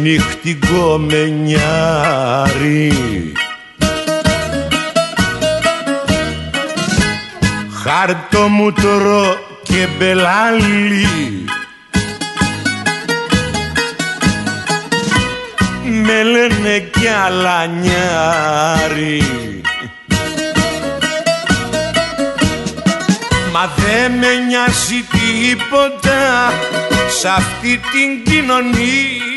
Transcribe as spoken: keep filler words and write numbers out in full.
νύχτικο μενιάρι. Χαρτομούτρο και μπελάλι με λένε κι αλανιάρι. Μα δε με νοιάζει τίποτα σ' αυτή την κοινωνία.